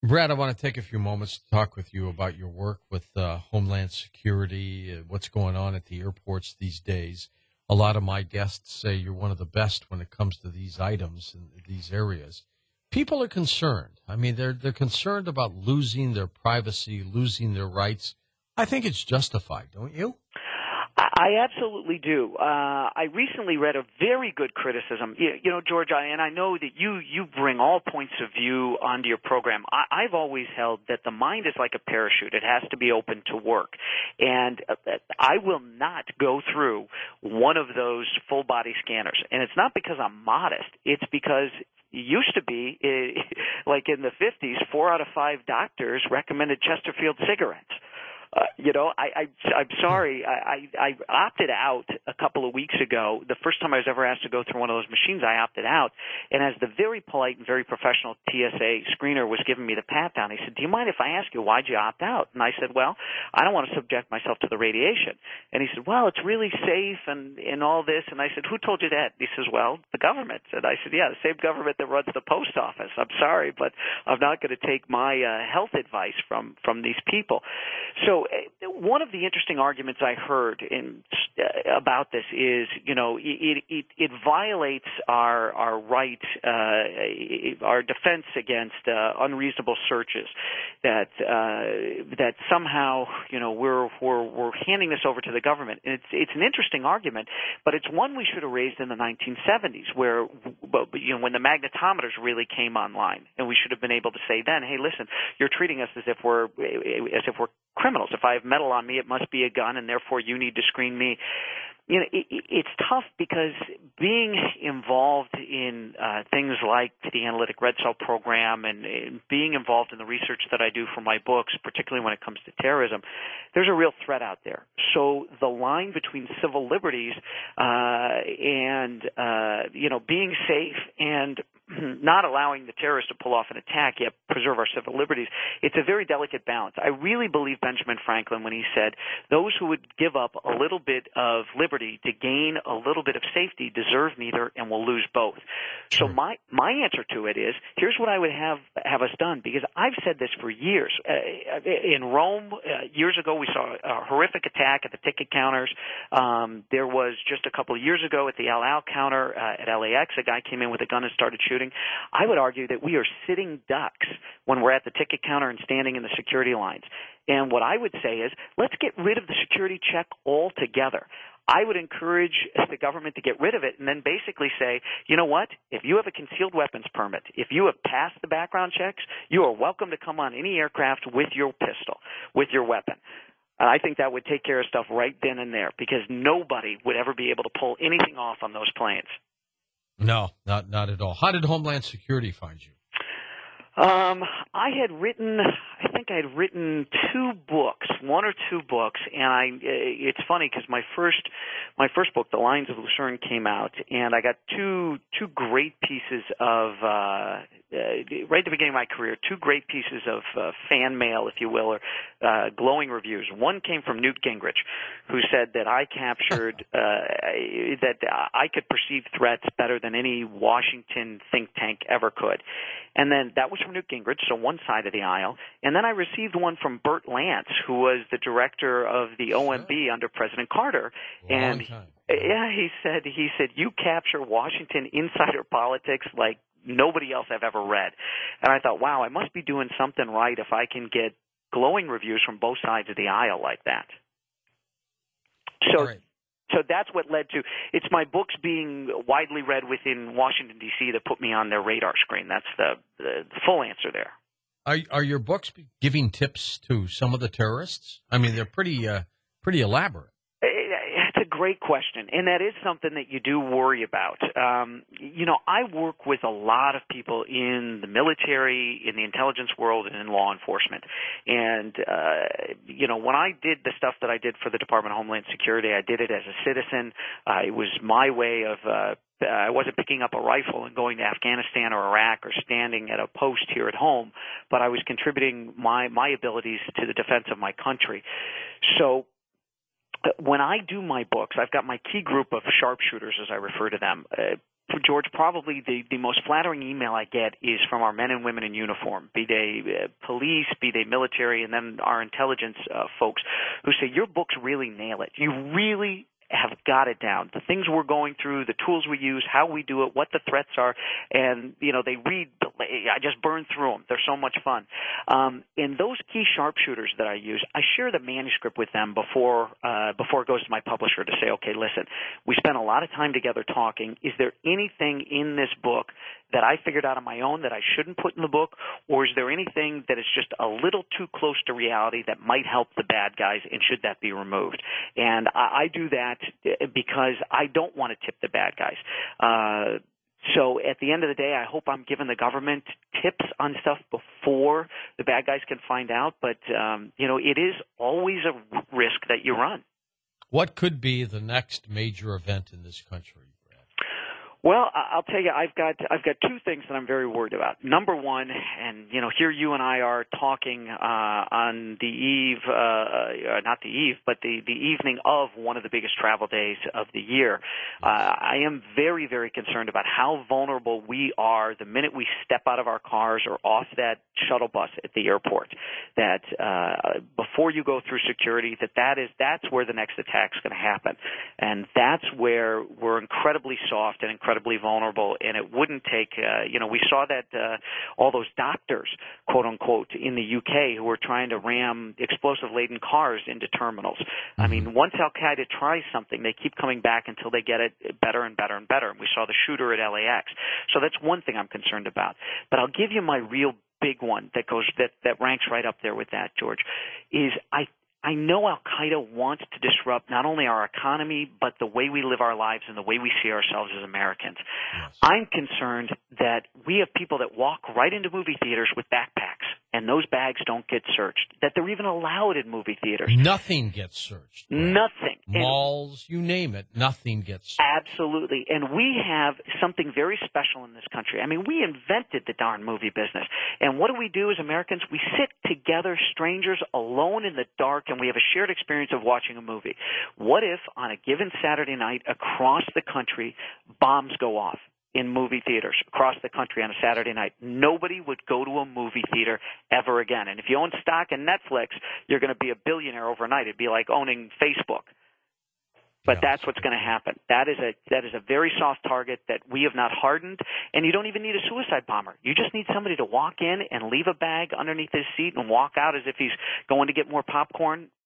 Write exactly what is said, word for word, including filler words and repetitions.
Brad, I want to take a few moments to talk with you about your work with uh, Homeland Security, uh, what's going on at the airports these days. A lot of my guests say you're one of the best when it comes to these items in these areas. People are concerned. I mean, they're they're concerned about losing their privacy, losing their rights. I think it's justified, don't you? I absolutely do. Uh, I recently read a very good criticism. You, you know, George, I, and I know that you, you bring all points of view onto your program. I, I've always held that the mind is like a parachute. It has to be open to work. And uh, I will not go through one of those full-body scanners. And it's not because I'm modest. It's because it used to be, like in the fifties, four out of five doctors recommended Chesterfield cigarettes. Uh, you know, I, I, I'm sorry. I, I, I opted out a couple of weeks ago. The first time I was ever asked to go through one of those machines, I opted out. And as the very polite and very professional T S A screener was giving me the pat down, he said, "Do you mind if I ask you why'd you opt out?" And I said, "Well, I don't want to subject myself to the radiation." And he said, "Well, it's really safe and, and all this." And I said, "Who told you that?" He says, "Well, the government." And I said, "Yeah, the same government that runs the post office. I'm sorry, but I'm not going to take my uh, health advice from, from these people." So uh, one of the interesting arguments I heard in, uh, about this is, you know, it, it, it violates our our right, uh, our defense against uh, unreasonable searches. That uh, that somehow, you know, we're we're we're handing this over to the government. And it's it's an interesting argument, but it's one we should have raised in the nineteen seventies, where, you know, when the magnetometers really came online, and we should have been able to say then, "Hey, listen, you're treating us as if we're as if we're criminals. If I have metal on me, it must be a gun, and therefore you need to screen me." You know, it, it's tough because being involved in uh, things like the Analytic Red Cell program and, and being involved in the research that I do for my books, particularly when it comes to terrorism, there's a real threat out there. So the line between civil liberties uh, and, uh, you know, being safe and not allowing the terrorists to pull off an attack yet preserve our civil liberties, it's a very delicate balance. I really believe Benjamin Franklin when he said, "Those who would give up a little bit of liberty to gain a little bit of safety deserve neither and will lose both." So my my answer to it is, here's what I would have have us done, because I've said this for years. Uh, in Rome, uh, years ago, we saw a horrific attack at the ticket counters. Um, there was just a couple of years ago at the El Al counter uh, at L A X, a guy came in with a gun and started shooting. I would argue that we are sitting ducks when we're at the ticket counter and standing in the security lines. And what I would say is, let's get rid of the security check altogether. I would encourage the government to get rid of it and then basically say, you know what, if you have a concealed weapons permit, if you have passed the background checks, you are welcome to come on any aircraft with your pistol, with your weapon. I think that would take care of stuff right then and there, because nobody would ever be able to pull anything off on those planes. No, not not at all. How did Homeland Security find you? Um, I had written, I think I had written two books, one or two books, and I. It's funny because my first, my first book, The Lions of Lucerne, came out, and I got two two great pieces of. Uh, Uh, right at the beginning of my career, two great pieces of uh, fan mail, if you will, or uh, glowing reviews. One came from Newt Gingrich, who said that I captured, uh, that I could perceive threats better than any Washington think tank ever could. And then that was from Newt Gingrich, so one side of the aisle. And then I received one from Burt Lance, who was the director of the O M B under President Carter. Long and time. Yeah, he said, he said, you capture Washington insider politics like nobody else I've ever read. And I thought, wow, I must be doing something right if I can get glowing reviews from both sides of the aisle like that. So, right. so that's what led to, it's my books being widely read within Washington, D C that put me on their radar screen. That's the, the, the full answer there. Are, are your books giving tips to some of the terrorists? I mean, they're pretty, uh, pretty elaborate. That's a great question, and that is something that you do worry about. Um, you know, I work with a lot of people in the military, in the intelligence world, and in law enforcement. And, uh, you know, when I did the stuff that I did for the Department of Homeland Security, I did it as a citizen. Uh, it was my way of uh, Uh, I wasn't picking up a rifle and going to Afghanistan or Iraq or standing at a post here at home, but I was contributing my, my abilities to the defense of my country. So when I do my books, I've got my key group of sharpshooters, as I refer to them. Uh, George, probably the, the most flattering email I get is from our men and women in uniform, be they uh, police, be they military, and then our intelligence uh, folks who say, your books really nail it. You really have got it down. The things we're going through, the tools we use, how we do it, what the threats are, and, you know, they read, I just burn through them. They're so much fun. Um, and those key sharpshooters that I use, I share the manuscript with them before, uh, before it goes to my publisher to say, okay, listen, we spent a lot of time together talking. Is there anything in this book that I figured out on my own that I shouldn't put in the book, or is there anything that is just a little too close to reality that might help the bad guys, and should that be removed? And I, I do that because I don't want to tip the bad guys. Uh, so at the end of the day, I hope I'm giving the government tips on stuff before the bad guys can find out, but, um, you know, it is always a risk that you run. What could be the next major event in this country? Well, I'll tell you, I've got I've got two things that I'm very worried about. Number one, and you know, here you and I are talking uh, on the eve, uh, uh, not the eve, but the the evening of one of the biggest travel days of the year. Uh, I am very, very concerned about how vulnerable we are the minute we step out of our cars or off that shuttle bus at the airport. That uh, before you go through security, that that is that's where the next attack's going to happen, and that's where we're incredibly soft and incredibly incredibly vulnerable, and it wouldn't take, uh, you know, we saw that uh, all those doctors, quote unquote, in the U K who were trying to ram explosive-laden cars into terminals. Mm-hmm. I mean, once Al-Qaeda tries something, they keep coming back until they get it better and better and better. And we saw the shooter at L A X. So that's one thing I'm concerned about. But I'll give you my real big one that goes that, that ranks right up there with that, George, is I I know Al-Qaeda wants to disrupt not only our economy, but the way we live our lives and the way we see ourselves as Americans. Yes. I'm concerned that we have people that walk right into movie theaters with backpacks, and those bags don't get searched, that they're even allowed in movie theaters. Nothing gets searched. Right? Nothing. Malls, and you name it, nothing gets searched. Absolutely. And we have something very special in this country. I mean, we invented the darn movie business. And what do we do as Americans? We sit together, strangers, alone in the dark, and we have a shared experience of watching a movie. What if on a given Saturday night across the country, bombs go off in movie theaters across the country on a Saturday night? Nobody would go to a movie theater ever again. And if you own stock in Netflix, you're going to be a billionaire overnight. It'd be like owning Facebook. But yeah, that's what's going to happen. That is a that is a very soft target that we have not hardened, and you don't even need a suicide bomber. You just need somebody to walk in and leave a bag underneath his seat and walk out as if he's going to get more popcorn.